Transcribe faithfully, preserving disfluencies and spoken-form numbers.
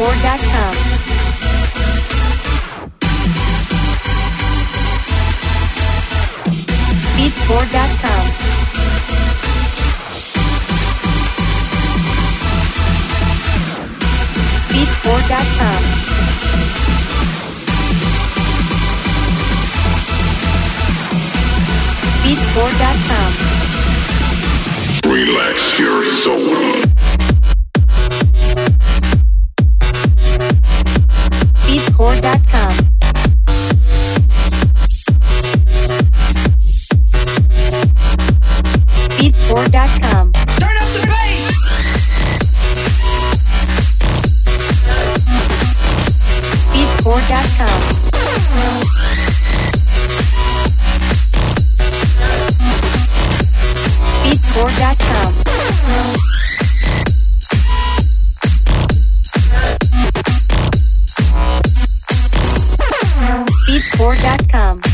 beatport dot com. beatport dot com. beatport dot com. beatport dot com. Relax your soul. beatport dot com. beatport dot com. Turn up the bass! beatport dot com. beatport dot com. beatport dot com.